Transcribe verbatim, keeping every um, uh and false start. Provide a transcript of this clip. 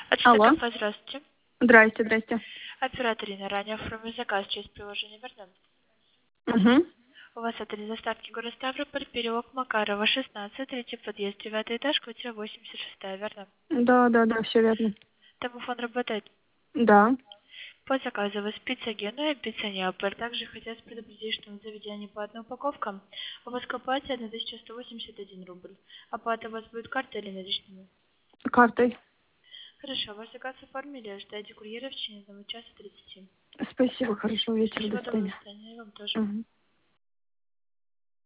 Отсюда Алло. кафе, здравствуйте. Здрасте, здрасте. Оператор Ирина, ранее оформили заказ через приложение Вернем. Угу. У вас адрес доставки город Ставрополь, переулок Макарова, шестнадцать, третий подъезд, девятый этаж, квартира восемьдесят шесть, верно? Да, да, да, все верно. Домофон работает. Да. По заказу у вас пицца Генуя, пицца Неаполь. Также хотелось предупредить, что на заведении по одной упаковкам у вас к оплате тысяча сто восемьдесят один рубль. Оплата у вас будет картой или наличными? Картой. Хорошо, ваш заказ оформили, ждайте курьера в течение одного часа тридцати. Спасибо, хорошего вечера, до Всего доброго, до свидания. свидания, и вам тоже. Угу.